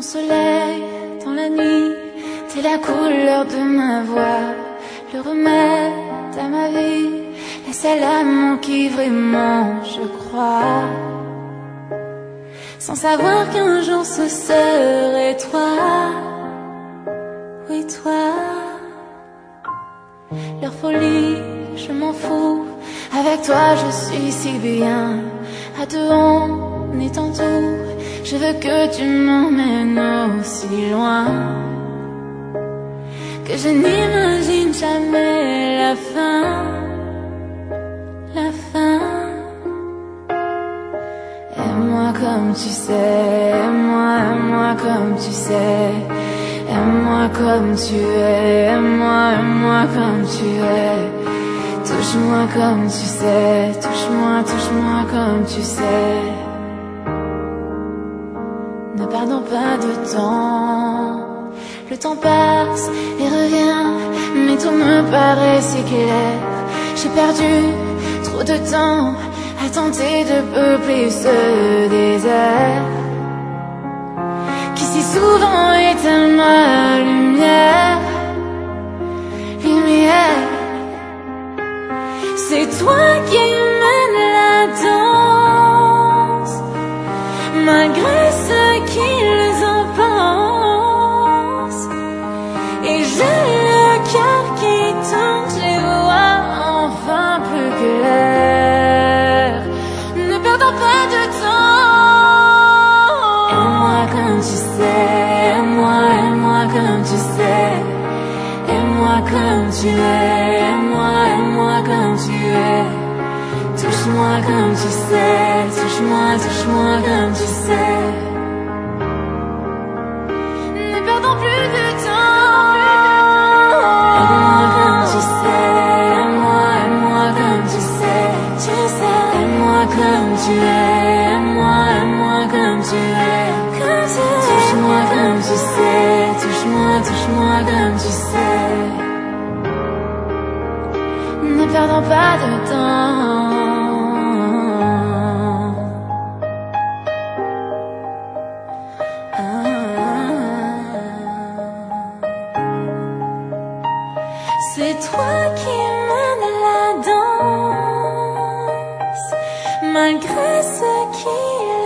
soleil dans la nuit, t'es la couleur de ma voix, le remède à ma vie, la seule âme en qui vraiment je crois. Sans savoir qu'un jour ce serait toi, oui toi. Leur folie, je m'en fous, avec toi je suis si bien. À deux on est en tout, je veux que tu m'emmènes aussi loin, que je n'imagine jamais la fin, la fin. Aime-moi comme tu sais, aime-moi comme tu sais, aime-moi comme tu es, aime-moi comme tu es. Touche-moi comme tu sais, touche-moi comme tu sais. Ne perdons pas de temps, le temps passe et revient, mais tout me paraît si clair. J'ai perdu trop de temps à tenter de peupler ce désert qui si souvent éteint ma lumière, lumière. C'est toi qui mènes la danse, malgré ce qu'ils en pensent. Et j'ai le cœur qui tourne, je les vois enfin plus clair. Ne perdons pas de temps. Aime-moi comme tu sais, aime-moi comme tu sais, aime-moi comme tu es, aime-moi comme tu es. Touche-moi comme tu sais, touche-moi comme tu sais. Ne perdons plus de temps. Aime-moi comme tu sais, aime-moi comme tu sais, tu sais. Aime-moi comme tu es, aime-moi comme tu es. Touche-moi comme tu sais, touche-moi comme tu sais. Ne perdons pas de temps. C'est toi qui mènes la danse, malgré ce qu'il